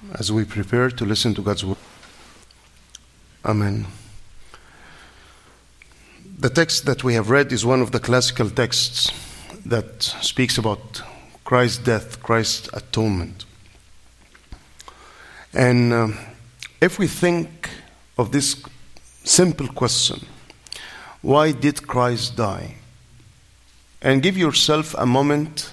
as we prepare to listen to God's word. Amen. The text that we have read is one of the classical texts that speaks about Christ's death, Christ's atonement. And if we think of this simple question, why did Christ die? And give yourself a moment,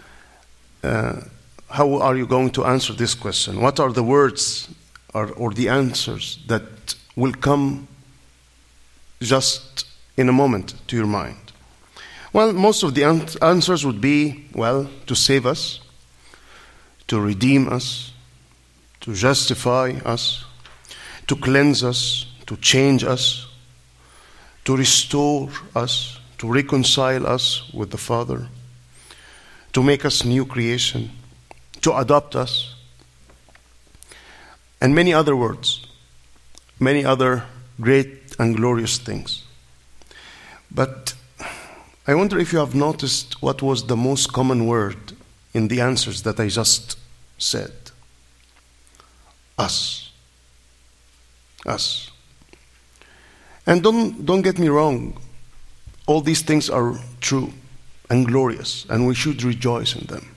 how are you going to answer this question? What are the words or the answers that will come just in a moment to your mind? Well, most of the answers would be, well, to save us, to redeem us, to justify us, to cleanse us, to change us, to restore us, to reconcile us with the Father, to make us new creation, to adopt us, and many other words, many other great and glorious things. But I wonder if you have noticed what was the most common word in the answers that I just said. Us. Us. And don't get me wrong. All these things are true and glorious, and we should rejoice in them.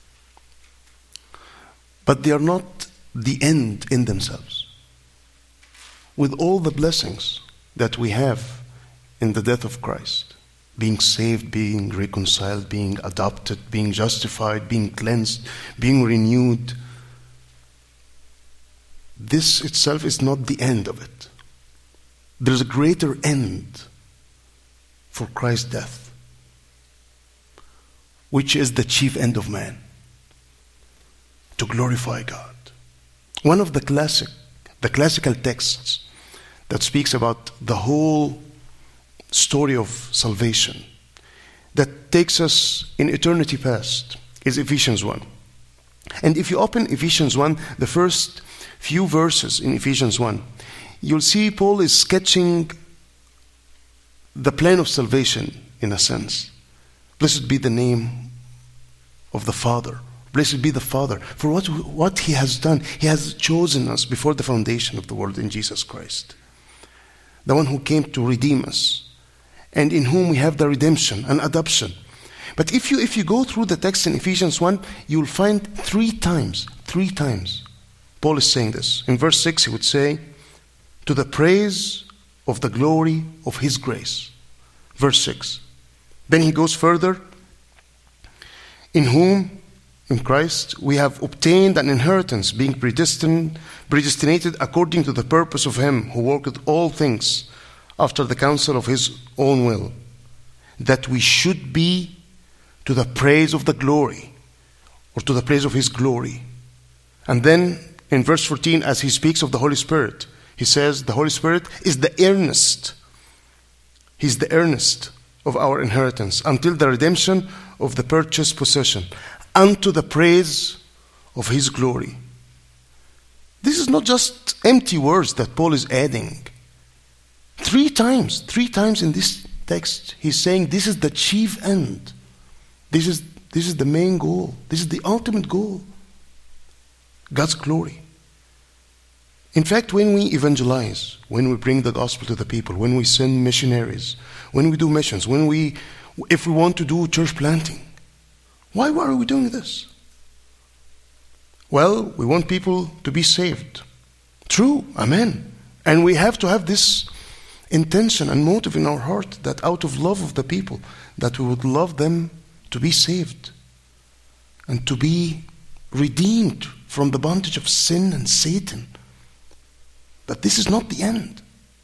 But they are not the end in themselves. With all the blessings that we have in the death of Christ, being saved, being reconciled, being adopted, being justified, being cleansed, being renewed, this itself is not the end of it. There's a greater end for Christ's death, which is the chief end of man, to glorify God. One of the classical texts that speaks about the whole story of salvation that takes us in eternity past is Ephesians 1. And if you open Ephesians 1, the first few verses in Ephesians 1, you'll see Paul is sketching the plan of salvation in a sense. Blessed be the name of the Father. Blessed be the Father for what He has done. He has chosen us before the foundation of the world in Jesus Christ, the one who came to redeem us, and in whom we have the redemption and adoption. But if you go through the text in Ephesians 1, you'll find three times, Paul is saying this. In verse 6, he would say, to the praise of the glory of His grace. Verse 6. Then he goes further, in whom, in Christ, we have obtained an inheritance, being predestinated according to the purpose of Him who worketh all things after the counsel of His own will, that we should be to the praise of the glory, or to the praise of His glory. And then in verse 14, as he speaks of the Holy Spirit, he says the Holy Spirit is the earnest. He's the earnest of our inheritance until the redemption of the purchased possession, unto the praise of His glory. This is not just empty words that Paul is adding. Three times in this text, he's saying this is the chief end. This is the main goal. This is the ultimate goal. God's glory. In fact, when we evangelize, when we bring the gospel to the people, when we send missionaries, when we do missions, if we want to do church planting, why are we doing this? Well, we want people to be saved. True, amen. And we have to have this intention and motive in our heart that out of love of the people, that we would love them to be saved and to be redeemed from the bondage of sin and Satan. But this is not the end.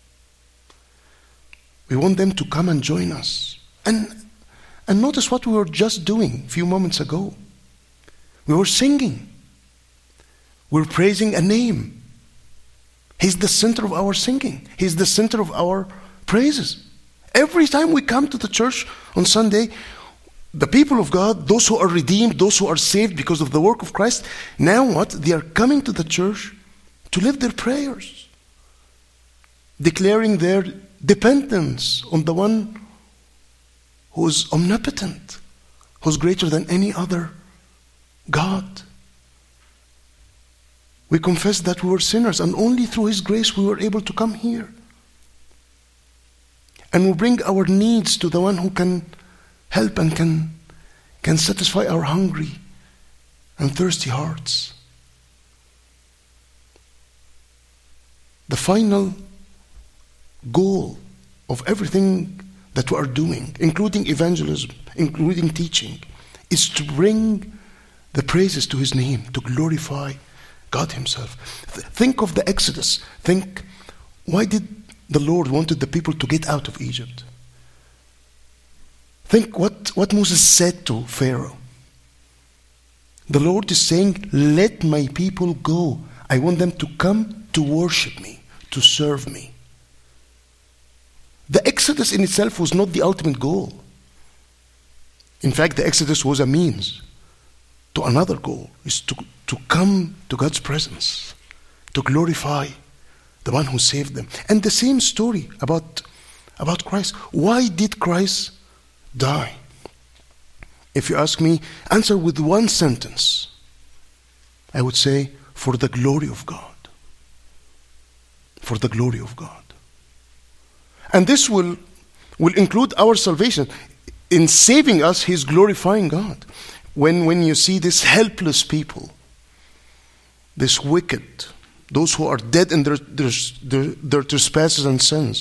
We want them to come and join us. And notice what we were just doing a few moments ago. We were singing. We're praising a name. He's the center of our singing. He's the center of our praises. Every time we come to the church on Sunday, the people of God, those who are redeemed, those who are saved because of the work of Christ, now what? They are coming to the church to live their prayers, declaring their dependence on the one who is omnipotent, who's greater than any other God. We confess that we were sinners, and only through His grace we were able to come here. And we bring our needs to the one who can help and can satisfy our hungry and thirsty hearts. The final goal of everything that we are doing, including evangelism, including teaching, is to bring the praises to His name, to glorify God Himself. Think of the Exodus. Think, why did the Lord wanted the people to get out of Egypt? Think what Moses said to Pharaoh. The Lord is saying, let my people go. I want them to come to worship me, to serve me. The Exodus in itself was not the ultimate goal. In fact, the Exodus was a means to another goal, is to come to God's presence, to glorify the one who saved them. And the same story about Christ. Why did Christ die? If you ask me, answer with one sentence. I would say, for the glory of God. For the glory of God. And this will include our salvation. In saving us, He's glorifying God. When you see these helpless people, this wicked, those who are dead in their trespasses and sins,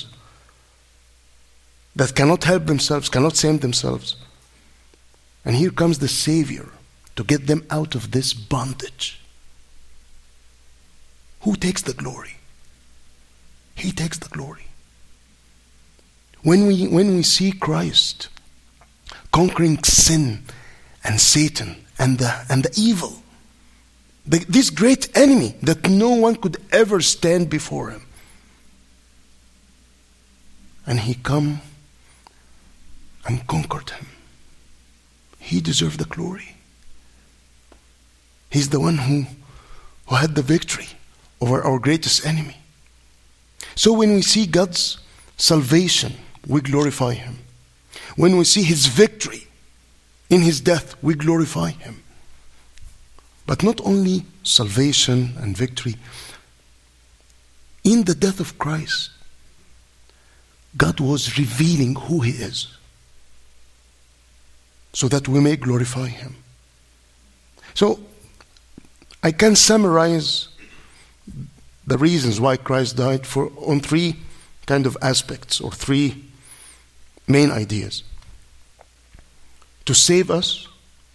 that cannot help themselves, cannot save themselves. And here comes the Savior to get them out of this bondage. Who takes the glory? He takes the glory. When we see Christ conquering sin and Satan and the evil, this great enemy that no one could ever stand before Him, and He come and conquered him, He deserved the glory. He's the one who had the victory over our greatest enemy. So when we see God's salvation, we glorify Him. When we see His victory in His death, we glorify Him. But not only salvation and victory. In the death of Christ, God was revealing who He is, so that we may glorify Him. So, I can summarize the reasons why Christ died on three kind of aspects, or three main ideas. To save us,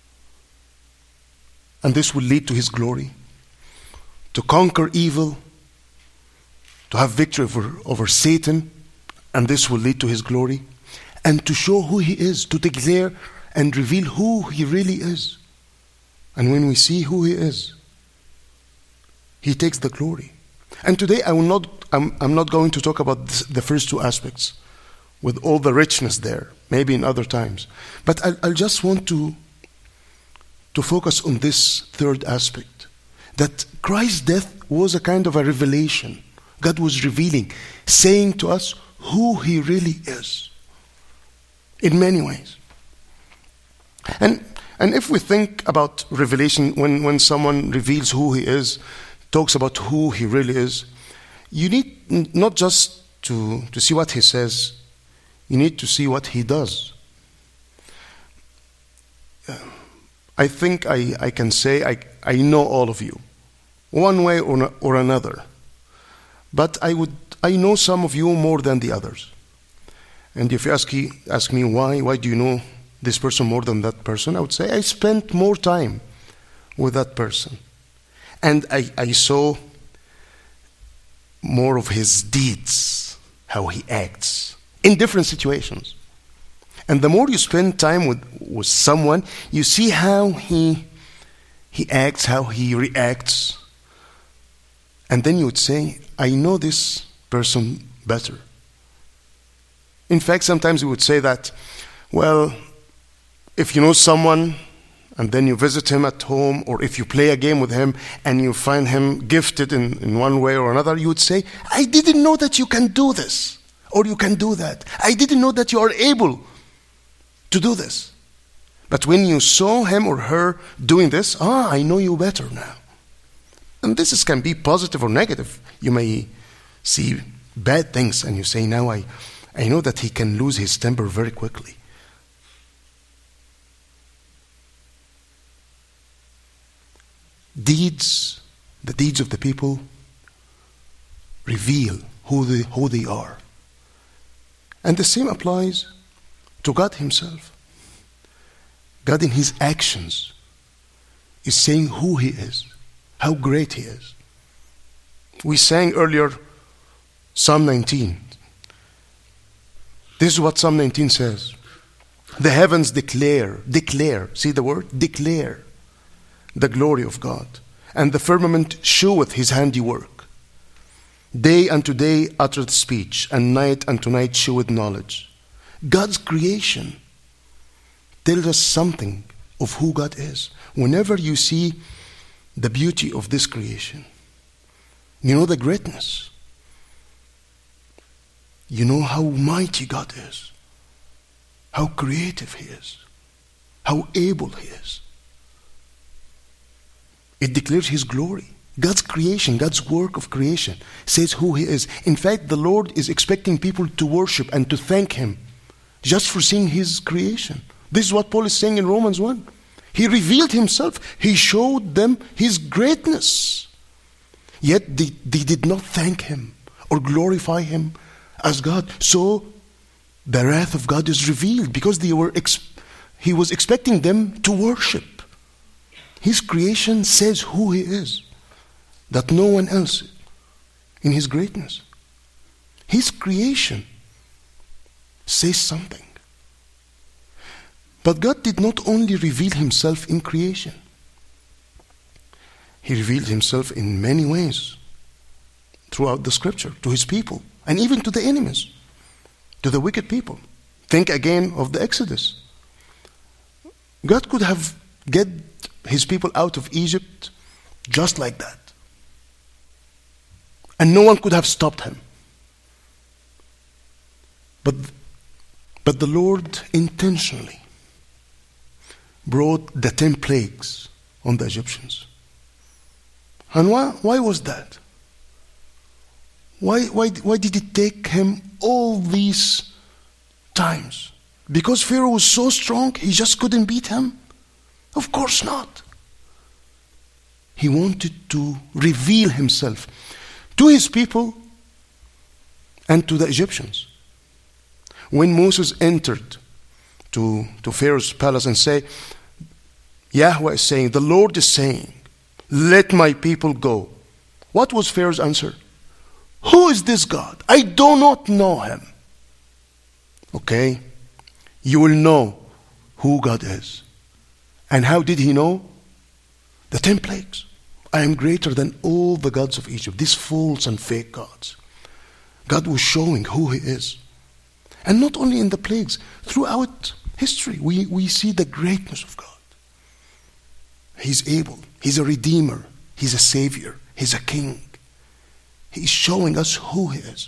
and this will lead to His glory. To conquer evil, to have victory over Satan, and this will lead to His glory. And to show who He is, to declare and reveal who He really is. And when we see who He is, He takes the glory. And today I'm not going to talk about the first two aspects with all the richness there, maybe in other times. But I'll just want to focus on this third aspect, that Christ's death was a kind of a revelation. God was revealing, saying to us who He really is in many ways. And if we think about revelation, when someone reveals who He is, talks about who He really is, you need not just to see what He says, you need to see what He does. I think I can say I know all of you, one way or another. But I know some of you more than the others. And if you ask me why do you know this person more than that person, I would say I spent more time with that person. And I saw more of his deeds, how he acts in different situations. And the more you spend time with someone, you see how he acts, how he reacts. And then you would say, I know this person better. In fact, sometimes we would say that, well, if you know someone and then you visit him at home, or if you play a game with him and you find him gifted in one way or another, you would say, I didn't know that you can do this, or you can do that. I didn't know that you are able to do this. But when you saw him or her doing this, I know you better now. And can be positive or negative. You may see bad things and you say, now I know that he can lose his temper very quickly. The deeds of the people reveal who they are. And the same applies to God himself. God in his actions is saying who he is, how great he is. We sang earlier Psalm 19. This is what Psalm 19 says. The heavens declare, see the word? Declare the glory of God, and the firmament sheweth his handiwork. Day unto day uttereth speech, and night unto night sheweth knowledge. God's creation tells us something of who God is. Whenever you see the beauty of this creation, you know the greatness. You know how mighty God is, how creative he is, how able he is. It declares his glory. God's creation, God's work of creation says who he is. In fact, the Lord is expecting people to worship and to thank him just for seeing his creation. This is what Paul is saying in Romans 1. He revealed himself. He showed them his greatness. Yet they did not thank him or glorify him as God. So the wrath of God is revealed because he was expecting them to worship. His creation says who he is, that no one else in his greatness. His creation says something. But God did not only reveal himself in creation. He revealed himself in many ways throughout the scripture to his people and even to the enemies, to the wicked people. Think again of the Exodus. God could have get his people out of Egypt just like that. And no one could have stopped him. But the Lord intentionally brought the 10 plagues on the Egyptians. And why was that? Why did it take him all these times? Because Pharaoh was so strong, he just couldn't beat him? Of course not. He wanted to reveal himself to his people and to the Egyptians. When Moses entered to Pharaoh's palace and said, Yahweh is saying, the Lord is saying, let my people go. What was Pharaoh's answer? Who is this God? I do not know him. Okay, you will know who God is. And how did he know? The 10 plagues. I am greater than all the gods of Egypt, these false and fake gods. God was showing who he is. And not only in the plagues, throughout history, we see the greatness of God. He's able. He's a redeemer. He's a savior. He's a king. He's showing us who he is.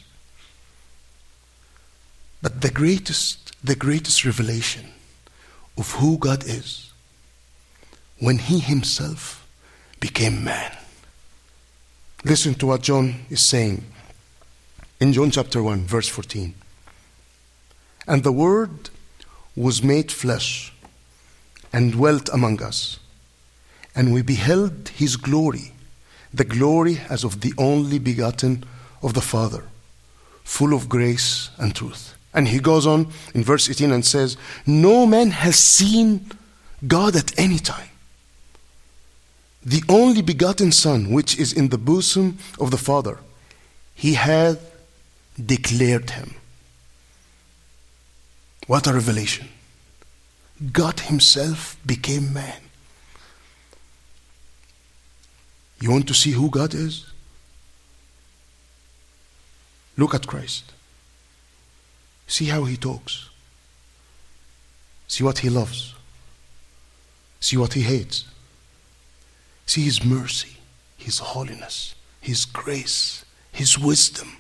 But the greatest revelation of who God is, when he himself became man. Listen to what John is saying in John chapter 1, verse 14. And the Word was made flesh and dwelt among us. And we beheld his glory, the glory as of the only begotten of the Father, full of grace and truth. And he goes on in verse 18 and says, no man has seen God at any time. The only begotten Son, which is in the bosom of the Father, he hath declared him. What a revelation. God himself became man. You want to see who God is? Look at Christ. See how he talks. See what he loves. See what he hates. See his mercy, his holiness, his grace, his wisdom.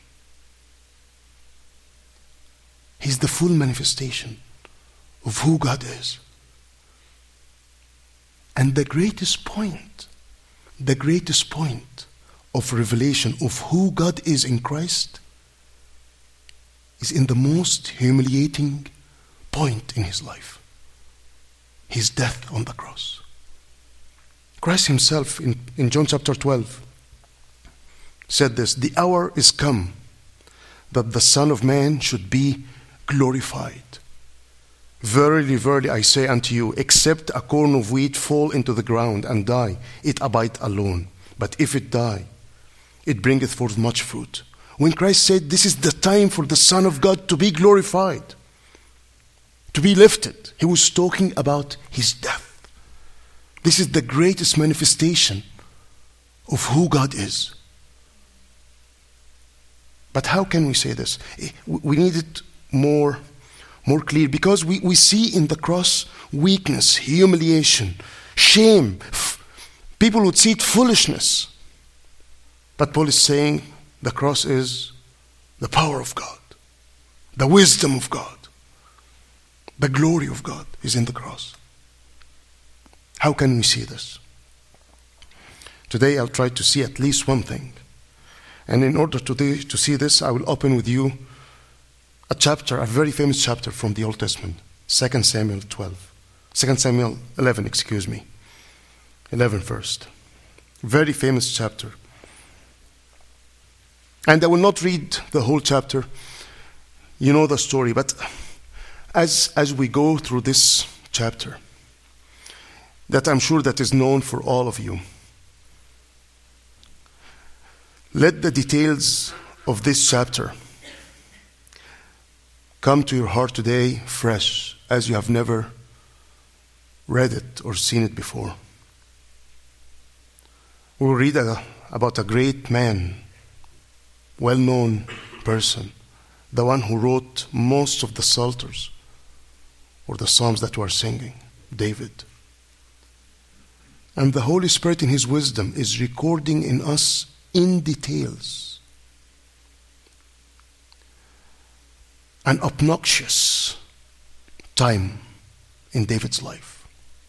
He's the full manifestation of who God is. And the greatest point the greatest point of revelation of who God is in Christ is in the most humiliating point in his life. His death on the cross. Christ himself in John chapter 12 said this, "The hour is come that the Son of Man should be glorified. Verily, verily, I say unto you, except a corn of wheat fall into the ground and die, it abide alone. But if it die, it bringeth forth much fruit." When Christ said this is the time for the Son of God to be glorified, to be lifted, he was talking about his death. This is the greatest manifestation of who God is. But how can we say this? We need it more clear, because we see in the cross weakness, humiliation, shame. People would see it foolishness. But Paul is saying the cross is the power of God, the wisdom of God, the glory of God is in the cross. How can we see this? Today I'll try to see at least one thing. And in order to see this, I will open with you a chapter, a very famous chapter from the Old Testament, 2 Samuel 11, 11 first. Very famous chapter. And I will not read the whole chapter. You know the story, but as we go through this chapter, that I'm sure that is known for all of you, let the details of this chapter come to your heart today fresh, as you have never read it or seen it before. We'll read about a great man, well-known person, the one who wrote most of the psalters or the psalms that we are singing, David. And the Holy Spirit in his wisdom is recording in us in details an obnoxious time in David's life.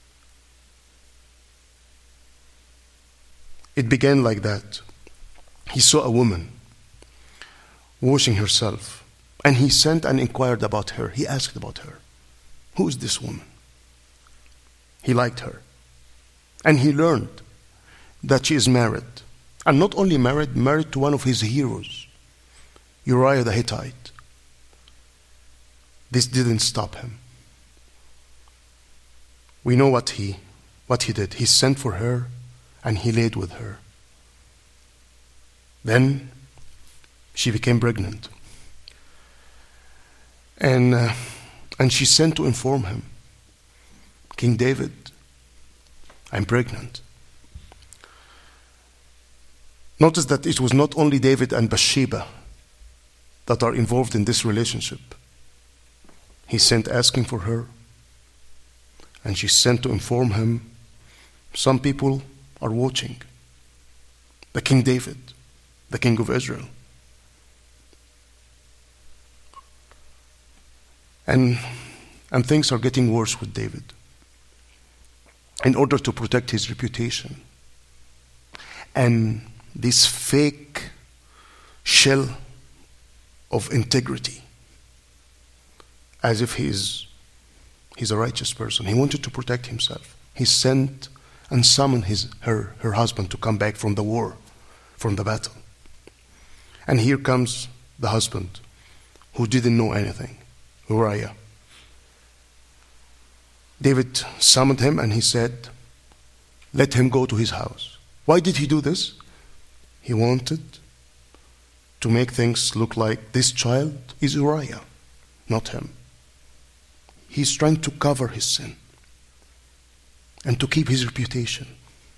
It began like that. He saw a woman washing herself, and he sent and inquired about her. He asked about her. Who is this woman? He liked her. And he learned that she is married. And not only married to one of his heroes, Uriah the Hittite. This didn't stop him. We know what he did. He sent for her and he laid with her. Then she became pregnant. And she sent to inform him, King David, I'm pregnant. Notice that it was not only David and Bathsheba that are involved in this relationship. He sent asking for her, and she sent to inform him, some people are watching. The King David, the King of Israel. And things are getting worse with David. In order to protect his reputation and this fake shell of integrity, as if he's a righteous person. He wanted to protect himself. He sent and summoned her husband to come back from the war, from the battle. And here comes the husband who didn't know anything, Uriah. David summoned him and he said, let him go to his house. Why did he do this? He wanted to make things look like this child is Uriah, not him. He's trying to cover his sin and to keep his reputation.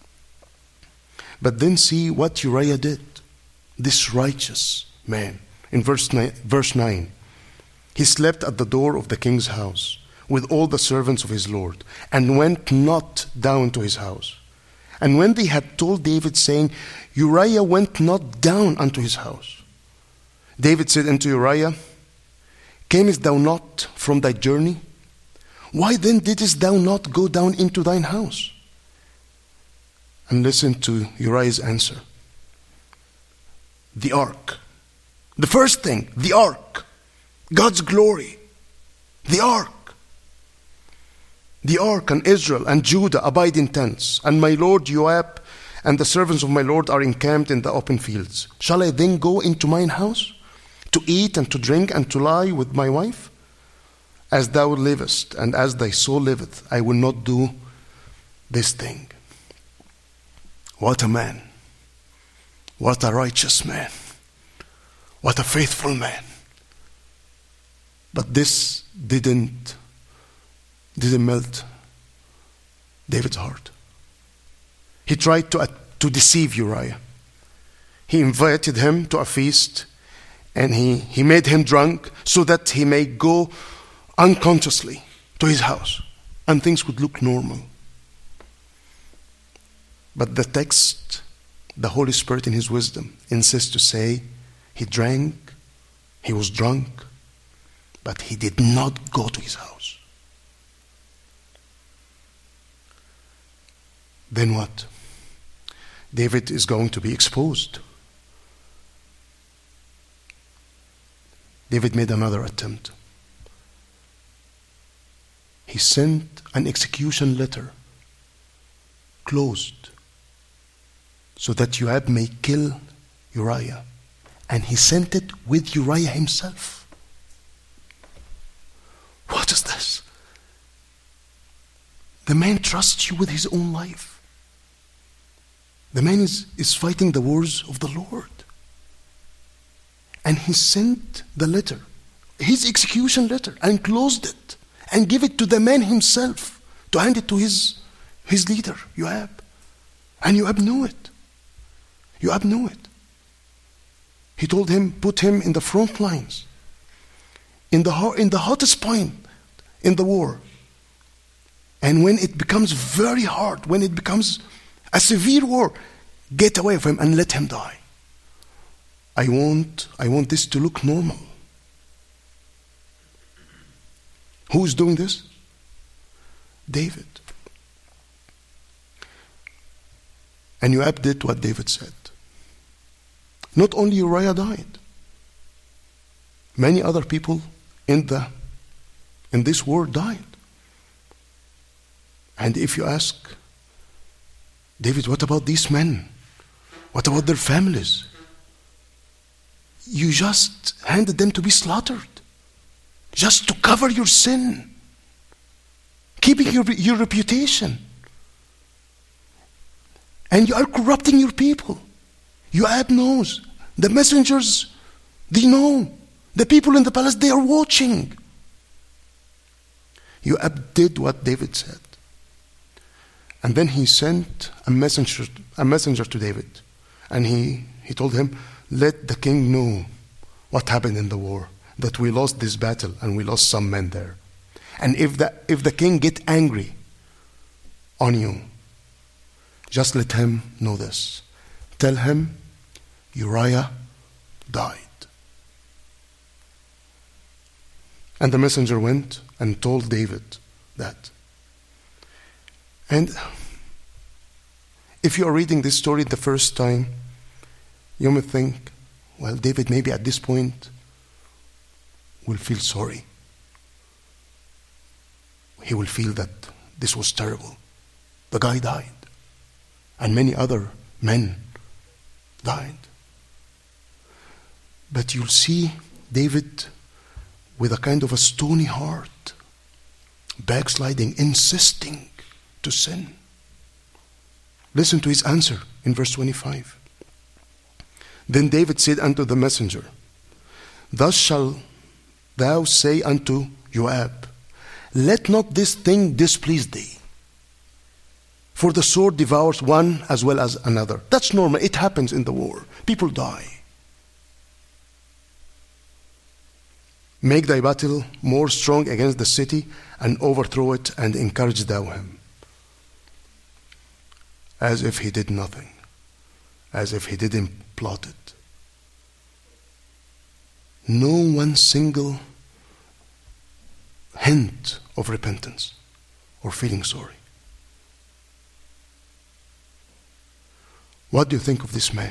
But then see what Uriah did, this righteous man. In verse 9, he slept at the door of the king's house with all the servants of his lord, and went not down to his house. And when they had told David, saying, Uriah went not down unto his house, David said unto Uriah, camest thou not from thy journey? Why then didst thou not go down into thine house? And listen to Uriah's answer. The ark. The first thing, the ark. God's glory. The ark. The ark and Israel and Judah abide in tents, and my lord Joab and the servants of my lord are encamped in the open fields. Shall I then go into mine house to eat and to drink and to lie with my wife? As thou livest and as thy soul liveth, I will not do this thing. What a man. What a righteous man. What a faithful man. But this didn't melt David's heart. He tried to deceive Uriah. He invited him to a feast, and he made him drunk so that he may go unconsciously to his house and things would look normal. But the text, the Holy Spirit in his wisdom, insists to say he drank, he was drunk, but he did not go to his house. Then what? David is going to be exposed. David made another attempt. He sent an execution letter, closed, so that Joab may kill Uriah. And he sent it with Uriah himself. What is this? The man trusts you with his own life. The man is fighting the wars of the Lord. And he sent the letter, his execution letter, and closed it, and gave it to the man himself to hand it to his leader, Joab. And Joab knew it. Joab knew it. He told him, put him in the front lines, in the hottest point in the war. And when it becomes very hard, when it becomes a severe war, get away from him and let him die. I want this to look normal. Who is doing this? David. And Joab did what David said. Not only Uriah died, many other people in this war died. And if you ask David, what about these men? What about their families? You just handed them to be slaughtered, just to cover your sin, keeping your reputation. And you are corrupting your people. Joab knows. The messengers, they know. The people in the palace, they are watching. Joab did what David said. And then he sent a messenger to David. And he told him, let the king know what happened in the war, that we lost this battle and we lost some men there. And if the king get angry on you, just let him know this. Tell him Uriah died. And the messenger went and told David that. And if you are reading this story the first time, you may think, well, David maybe at this point will feel sorry. He will feel that this was terrible. The guy died. And many other men died. But you'll see David with a kind of a stony heart, backsliding, insisting to sin. Listen to his answer in verse 25. Then David said unto the messenger, thus shalt thou say unto Joab, let not this thing displease thee, for the sword devours one as well as another. That's normal. It happens in the war. People die. Make thy battle more strong against the city, and overthrow it, and encourage thou him. As if he did nothing. As if he didn't plot it. No one single hint of repentance or feeling sorry. What do you think of this man?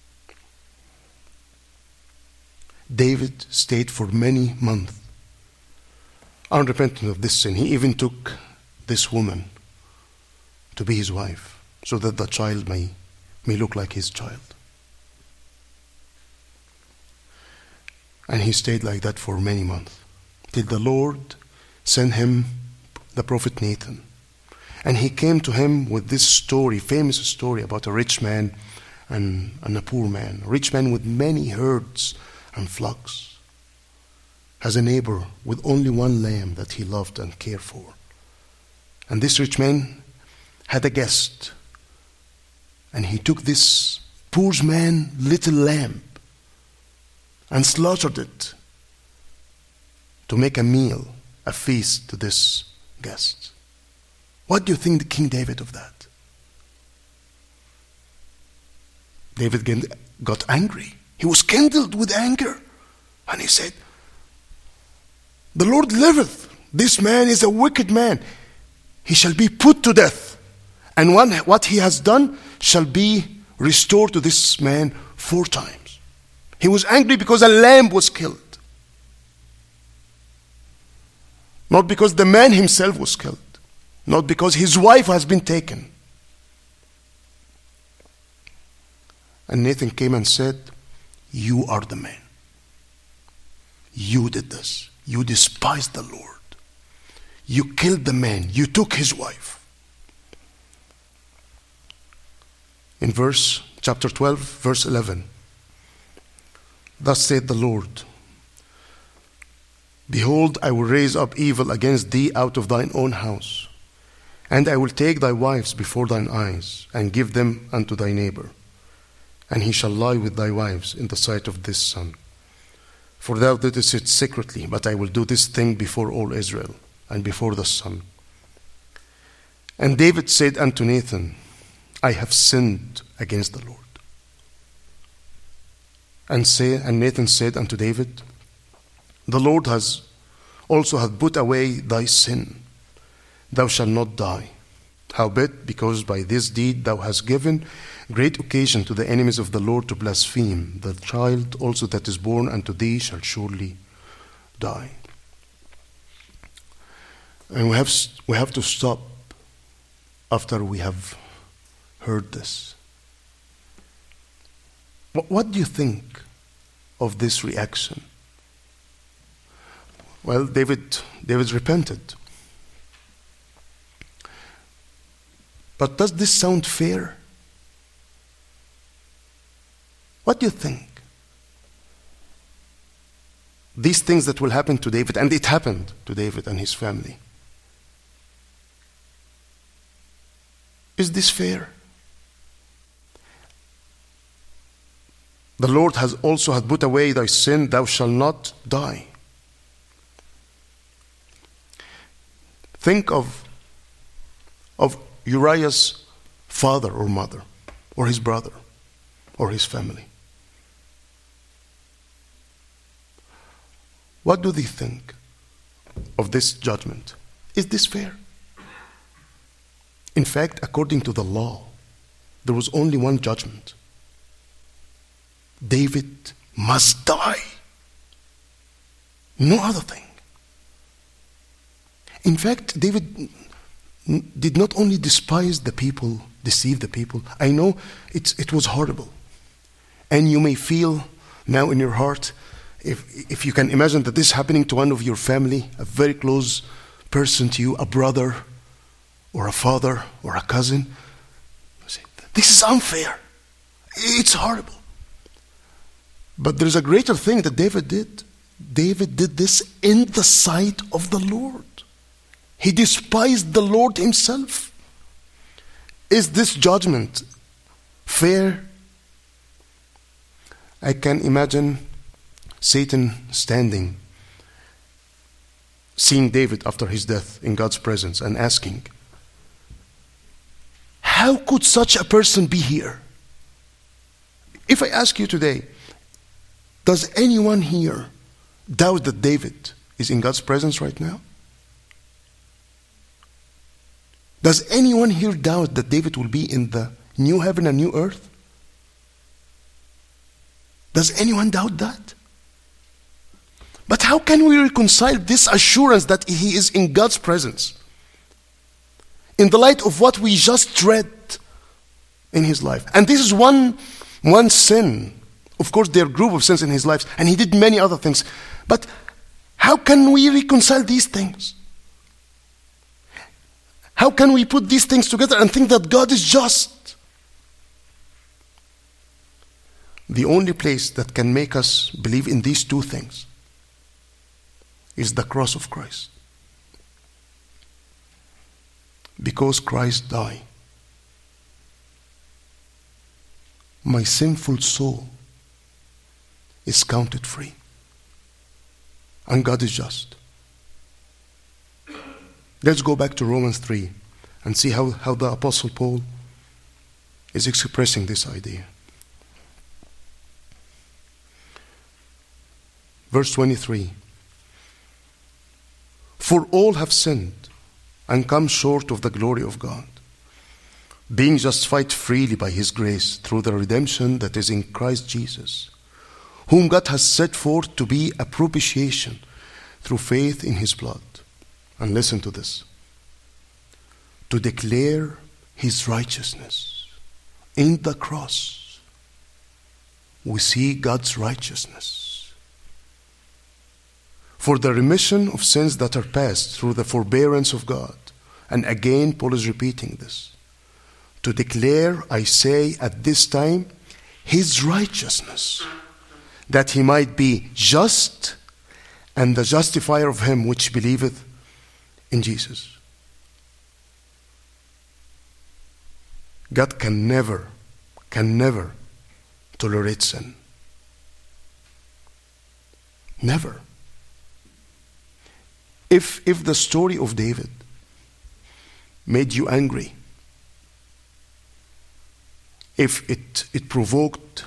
David stayed for many months unrepentant of this sin. He even took this woman to be his wife so that the child may look like his child. And he stayed like that for many months till the Lord sent him the prophet Nathan. And he came to him with this story, famous story about a rich man and a poor man. A rich man with many herds and flocks has a neighbor with only one lamb that he loved and cared for. And this rich man had a guest, and he took this poor man's little lamb and slaughtered it to make a meal, a feast to this guest. What do you think the King David of that? David got angry. He was kindled with anger. And he said, "The Lord liveth. This man is a wicked man. He shall be put to death. And what he has done shall be restored to this man 4 times. He was angry because a lamb was killed. Not because the man himself was killed. Not because his wife has been taken. And Nathan came and said, "You are the man. You did this. You despised the Lord. You killed the man. You took his wife." In chapter 12, verse 11, "Thus saith the Lord, Behold, I will raise up evil against thee out of thine own house, and I will take thy wives before thine eyes, and give them unto thy neighbor. And he shall lie with thy wives in the sight of this son. For thou didst it secretly, but I will do this thing before all Israel, and before the sun." And David said unto Nathan, "I have sinned against the Lord." And Nathan said unto David, "The Lord also hath put away thy sin. Thou shalt not die. Howbeit, because by this deed thou hast given great occasion to the enemies of the Lord to blaspheme, the child also that is born unto thee shall surely die." And we have to stop after we have heard this. What do you think of this reaction? Well, David repented. But does this sound fair? What do you think? These things that will happen to David, and it happened to David and his family. Is this fair? The Lord has put away thy sin, thou shalt not die. Think of Uriah's father or mother, or his brother, or his family. What do they think of this judgment? Is this fair? In fact, according to the law, there was only one judgment. David must die. No other thing. In fact, David did not only despise the people, deceive the people. I know it was horrible. And you may feel now in your heart, if you can imagine that this is happening to one of your family, a very close person to you, a brother or a father or a cousin, you say, this is unfair. It's horrible. But there's a greater thing that David did. David did this in the sight of the Lord. He despised the Lord himself. Is this judgment fair? I can imagine Satan standing, seeing David after his death in God's presence and asking, how could such a person be here? If I ask you today, does anyone here doubt that David is in God's presence right now? Does anyone here doubt that David will be in the new heaven and new earth? Does anyone doubt that? But how can we reconcile this assurance that he is in God's presence in the light of what we just read in his life? And this is one sin. Of course, there are a group of sins in his life, and he did many other things. But how can we reconcile these things? How can we put these things together and think that God is just? The only place that can make us believe in these two things is the cross of Christ. Because Christ died, my sinful soul is counted free. And God is just. Let's go back to Romans 3 and see how the Apostle Paul is expressing this idea. Verse 23. For all have sinned and come short of the glory of God, being justified freely by his grace through the redemption that is in Christ Jesus, whom God has set forth to be a propitiation through faith in his blood. And listen to this. To declare his righteousness. In the cross, we see God's righteousness. For the remission of sins that are past through the forbearance of God. And again, Paul is repeating this. To declare, I say, at this time, his righteousness, that he might be just and the justifier of him which believeth in Jesus. God can never tolerate sin. Never. If the story of David made you angry, if it provoked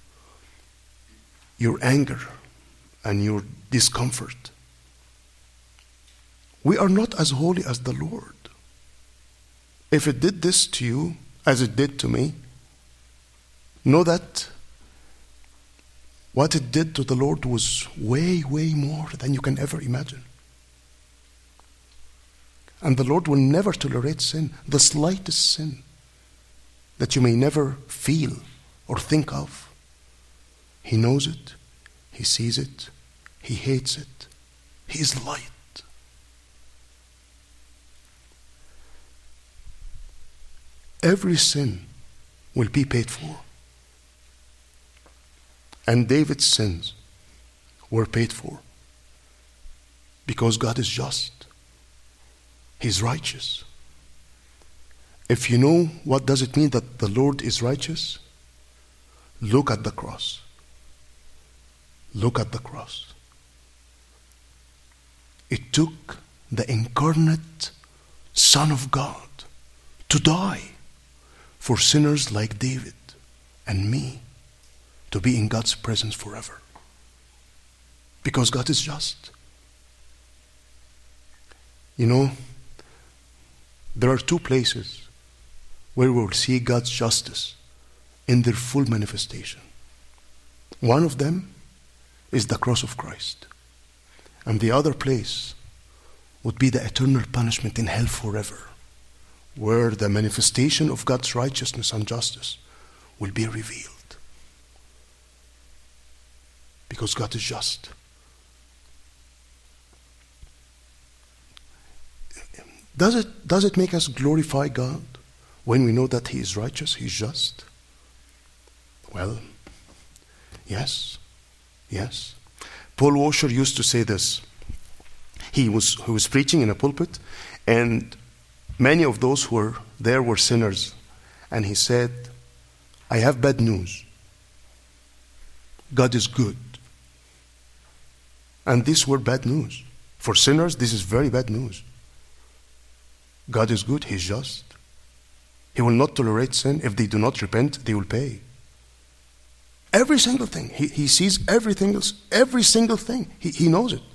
your anger and your discomfort, we are not as holy as the Lord. If it did this to you, as it did to me, know that what it did to the Lord was way, way more than you can ever imagine. And the Lord will never tolerate sin, the slightest sin that you may never feel or think of. He knows it, he sees it, he hates it. He is light. Every sin will be paid for. And David's sins were paid for. Because God is just. He's righteous. If you know what does it mean that the Lord is righteous, look at the cross. Look at the cross. It took the incarnate Son of God to die for sinners like David and me to be in God's presence forever. Because God is just. You know, there are two places where we will see God's justice in their full manifestation. One of them is the cross of Christ. And the other place would be the eternal punishment in hell forever, where the manifestation of God's righteousness and justice will be revealed. Because God is just. Does it make us glorify God when we know that He is righteous, He is just? Well, yes. Yes. Paul Washer used to say this. He was preaching in a pulpit, and many of those who were there were sinners. And he said, I have bad news. God is good. And these were bad news. For sinners, this is very bad news. God is good, He is just. He will not tolerate sin. If they do not repent, they will pay. Every single thing. He sees everything else, every single thing. He knows it.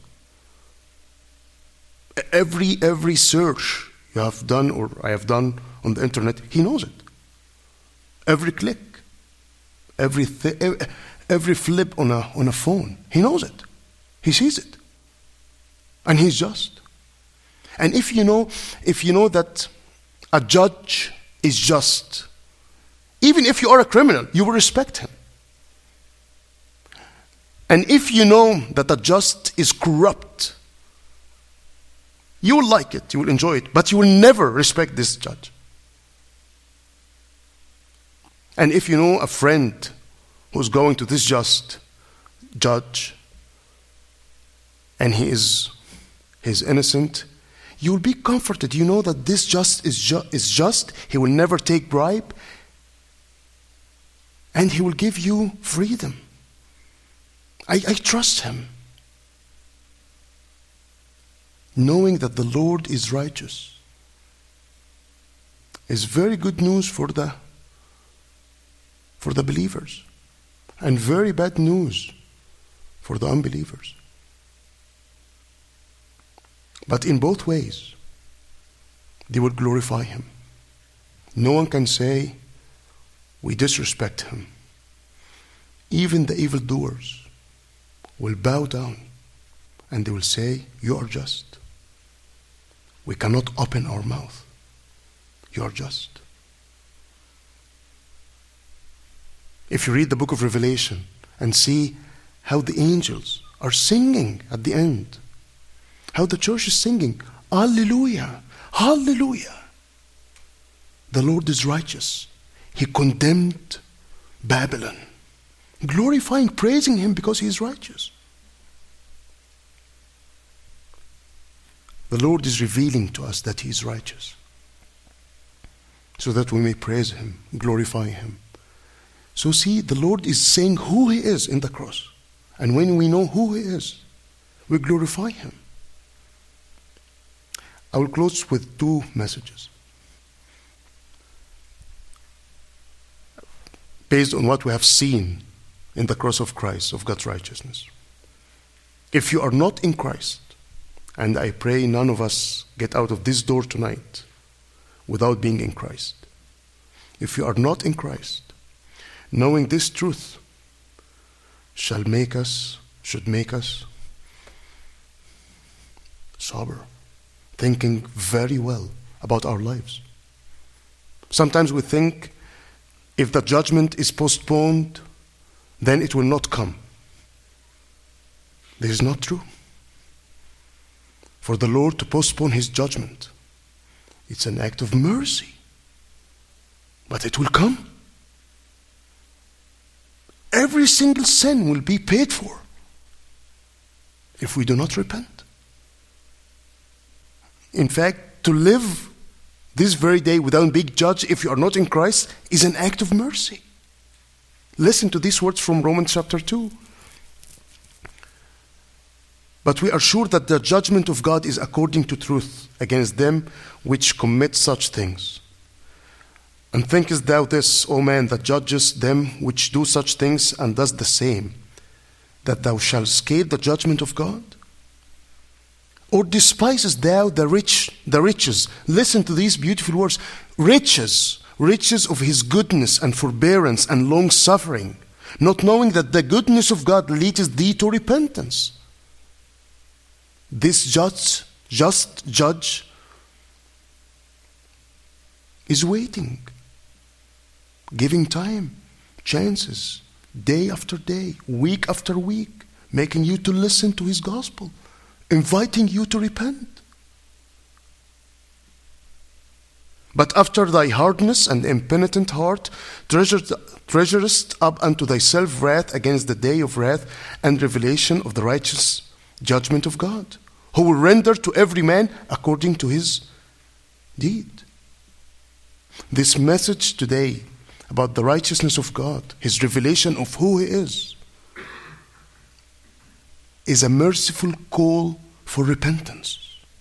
Every search you have done or I have done on the internet, He knows it. Every click, every flip on a phone. He knows it. He sees it. And he's just. And if you know that a judge is just, even if you are a criminal, you will respect him. And if you know that a just is corrupt, you will like it, you will enjoy it, but you will never respect this judge. And if you know a friend who's going to this just judge and he's innocent, you will be comforted. You know that this just is just. He will never take bribe, and he will give you freedom. I trust him, knowing that the Lord is righteous is very good news for the believers, and very bad news for the unbelievers. But in both ways, they will glorify him. No one can say, we disrespect him. Even the evildoers will bow down and they will say, you are just. We cannot open our mouth. You are just. If you read the book of Revelation and see how the angels are singing at the end, how the church is singing, Hallelujah, Hallelujah. The Lord is righteous. He condemned Babylon, glorifying, praising him because he is righteous. The Lord is revealing to us that he is righteous, so that we may praise him, glorify him. So see, the Lord is saying who he is in the cross. And when we know who he is, we glorify him. I will close with two messages based on what we have seen in the cross of Christ, of God's righteousness. If you are not in Christ, and I pray none of us get out of this door tonight without being in Christ. If you are not in Christ, knowing this truth should make us sober, thinking very well about our lives. Sometimes we think if the judgment is postponed, then it will not come. This is not true. For the Lord to postpone his judgment, it's an act of mercy. But it will come. Every single sin will be paid for if we do not repent. In fact, to live this very day without being judged if you are not in Christ is an act of mercy. Listen to these words from Romans chapter 2. But we are sure that the judgment of God is according to truth against them which commit such things. And thinkest thou this, O man, that judgest them which do such things, and does the same, that thou shalt escape the judgment of God? Or despisest thou the riches? Listen to these beautiful words. Riches of his goodness and forbearance and long suffering, not knowing that the goodness of God leadeth thee to repentance. This just judge is waiting, giving time, chances, day after day, week after week, making you to listen to his gospel, inviting you to repent. But after thy hardness and impenitent heart treasurest up unto thyself wrath against the day of wrath and revelation of the righteous judgment of God, who will render to every man according to his deed. This message today about the righteousness of God, his revelation of who he is a merciful call for repentance.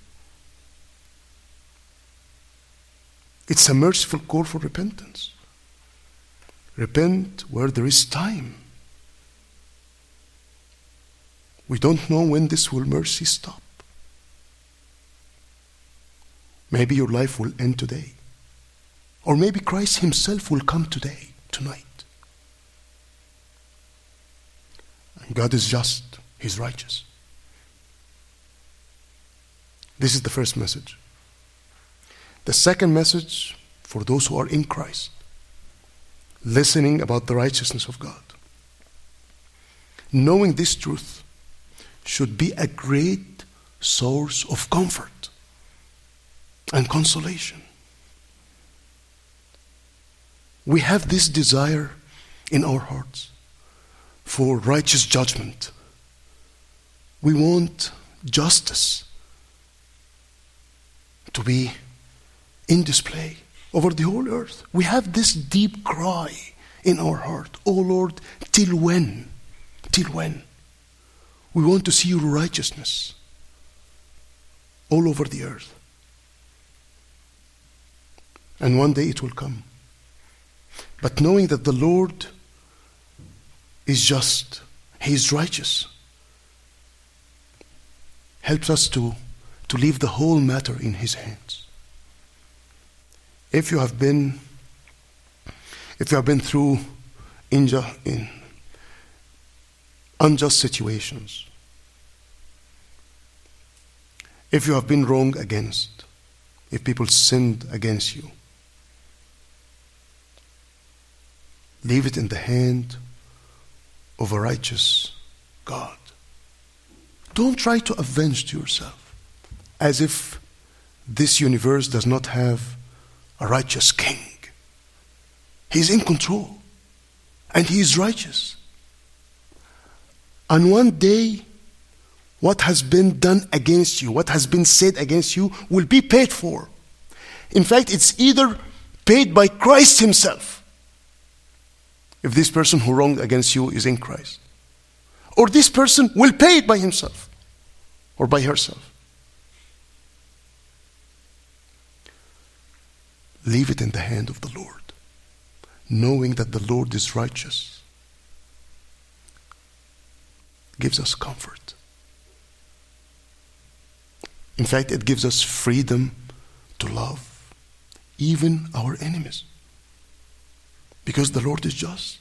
It's a merciful call for repentance. Repent where there is time. We don't know when this will mercy stop. Maybe your life will end today. Or maybe Christ himself will come today, tonight. God is just. He's righteous. This is the first message. The second message, for those who are in Christ, listening about the righteousness of God. Knowing this truth should be a great source of comfort and consolation. We have this desire in our hearts for righteous judgment. We want justice to be in display over the whole earth. We have this deep cry in our heart. Oh Lord, till when? Till when? We want to see your righteousness all over the earth. And one day it will come. But knowing that the Lord is just, He is righteous, helps us to leave the whole matter in His hands. If you have been through unjust situations, if you have been wrong against, if people sinned against you, leave it in the hand of a righteous God. Don't try to avenge yourself as if this universe does not have a righteous king. He's in control and he is righteous. And one day, what has been done against you, what has been said against you, will be paid for. In fact, it's either paid by Christ Himself, if this person who wronged against you is in Christ, or this person will pay it by himself or by herself. Leave it in the hand of the Lord, knowing that the Lord is righteous. Gives us comfort. In fact, it gives us freedom to love even our enemies, because the Lord is just.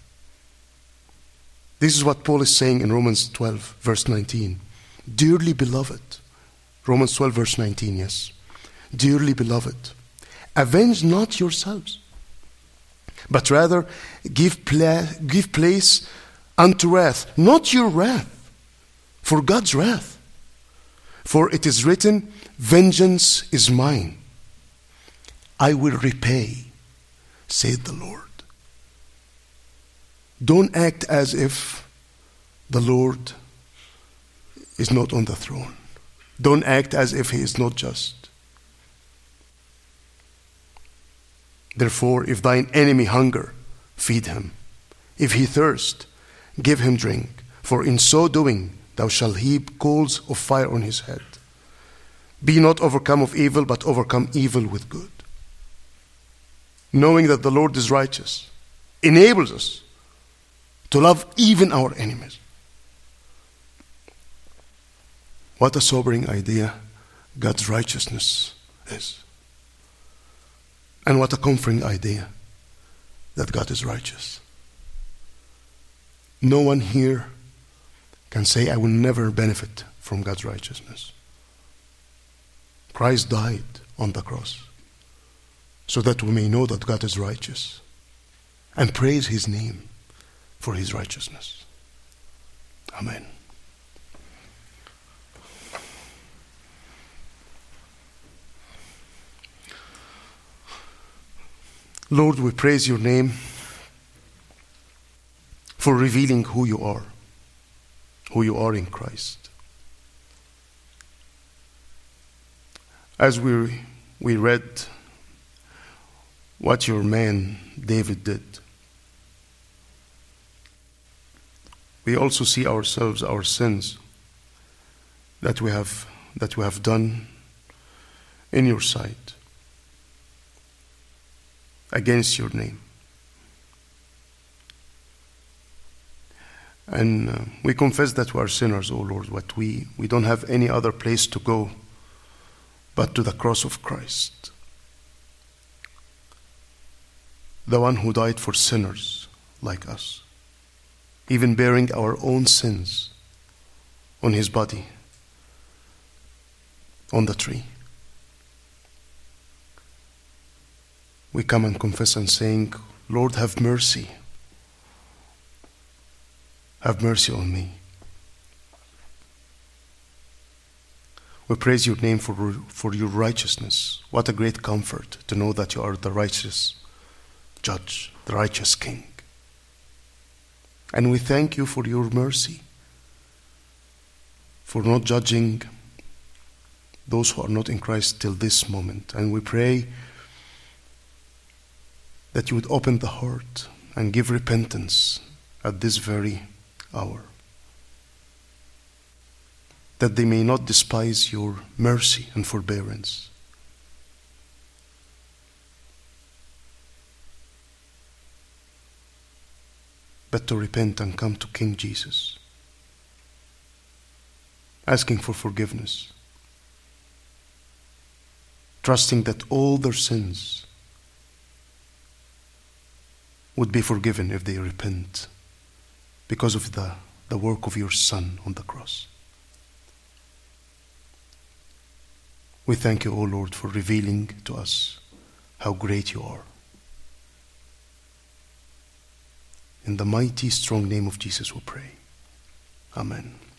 This is what Paul is saying in Romans 12, verse 19. Dearly beloved, Romans 12, verse 19, yes. Dearly beloved, avenge not yourselves, but rather give place unto wrath. Not your wrath, for God's wrath. For it is written, vengeance is mine. I will repay, saith the Lord. Don't act as if the Lord is not on the throne. Don't act as if He is not just. Therefore, if thine enemy hunger, feed him. If he thirst, give him drink. For in so doing, thou shalt heap coals of fire on his head. Be not overcome of evil, but overcome evil with good. Knowing that the Lord is righteous enables us to love even our enemies. What a sobering idea God's righteousness is. And what a comforting idea that God is righteous. No one here can say, I will never benefit from God's righteousness. Christ died on the cross so that we may know that God is righteous and praise His name for His righteousness. Amen. Lord, we praise your name for revealing who you are in Christ. As we read what your man David did, we also see ourselves, our sins that we have done in your sight against your name. And we confess that we are sinners, O Lord, but we don't have any other place to go but to the cross of Christ, the one who died for sinners like us. even bearing our own sins on his body on the tree. We come and confess and saying, Lord, have mercy. Have mercy on me. We praise your name for your righteousness. What a great comfort to know that you are the righteous judge, the righteous king. And we thank you for your mercy, for not judging those who are not in Christ till this moment. And we pray that you would open the heart and give repentance at this very hour, that they may not despise your mercy and forbearance. But to repent and come to King Jesus, asking for forgiveness, trusting that all their sins would be forgiven if they repent because of the work of your Son on the cross. We thank you, O Lord, for revealing to us how great you are. In the mighty, strong name of Jesus we pray. Amen.